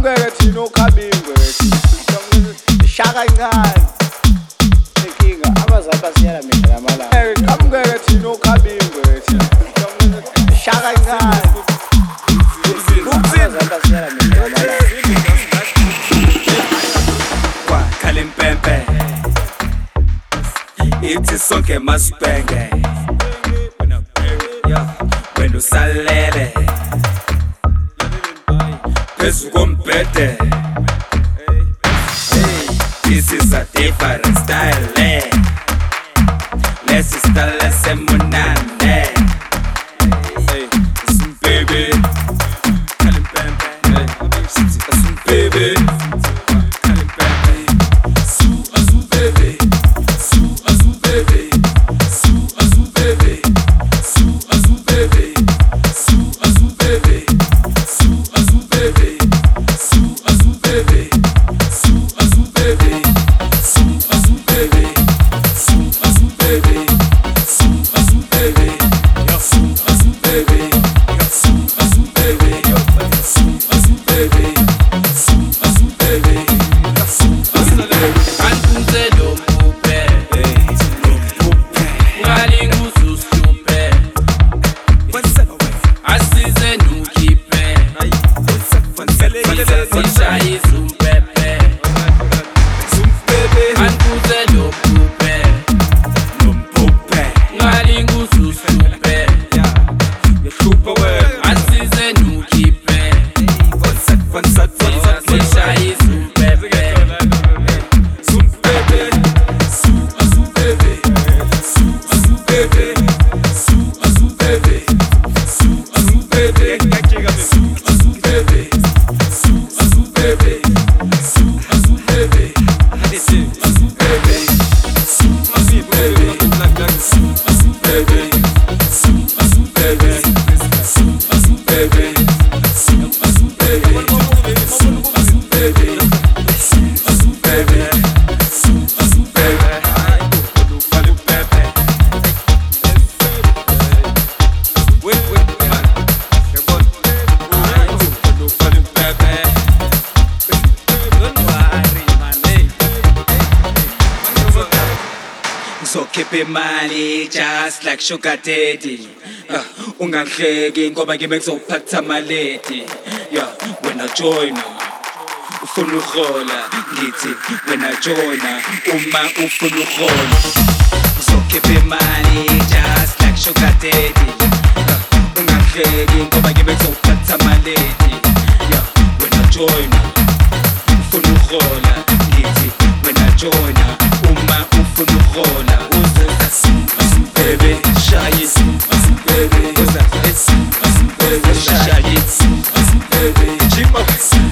Kamukeke thina okhabingwe shaka incane inkinga abazali basiyala mina lamalanga kamukeke thina okhabingwe shaka incane abazali basiyala mina lamalanga kwa Khalimpempe ithi sonke masibhenge wena usalele phezu kombhede. This is a different style, lesi style semunande. Baby Khalimpempe baby so keep imali just like sugar daddy. Ungahleki ngoba ngibe ngizophatha maledi. Wena joina ufuna ukhola ngithi wena joina uma ufuna ukhola. So keep imali just like sugar daddy. Ungahleki ngoba ngibe ngizophatha maledi. Wena joina ufuna ukhola ngithi wena joina uma ufuna ukhola. Baby, shy it, baby, baby, shy it, baby,